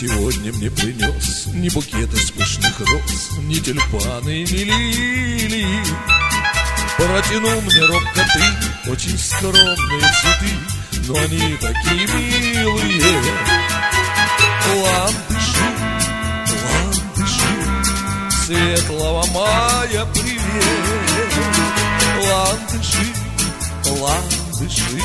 сегодня мне принес ни букета пышных роз, ни тюльпаны, ни лилии. Протянул мне робко ты очень скромные цветы, но они такие милые. Ландыши, ландыши, светлого мая привет. Ландыши, ландыши,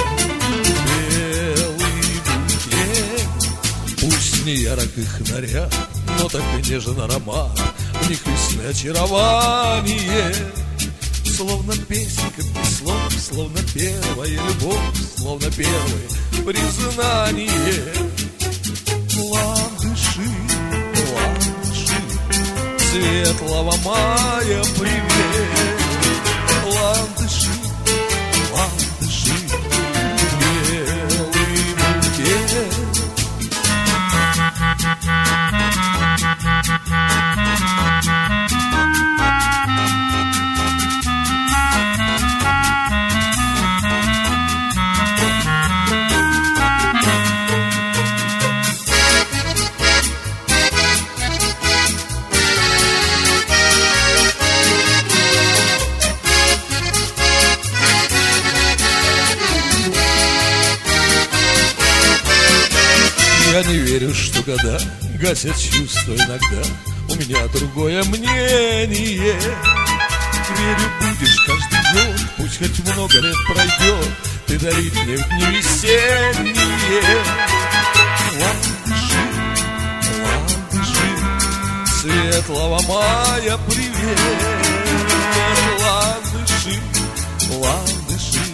белый букет. Пусть не ярок их наряд, но так и нежен аромат, в них весны очарование. Словно песенка без слов, словно первая любовь, словно первое признание. Ландыши, ландыши, светлого мая привет. Ландыши, ландыши, белый букет. Я не верю, что года гасят чувства иногда. У меня другое мнение. Верю, будешь каждый год, пусть хоть много лет пройдет, ты дарить мне в дни весенние. Ландыши, ландыши, светлого мая привет. Ландыши, ландыши,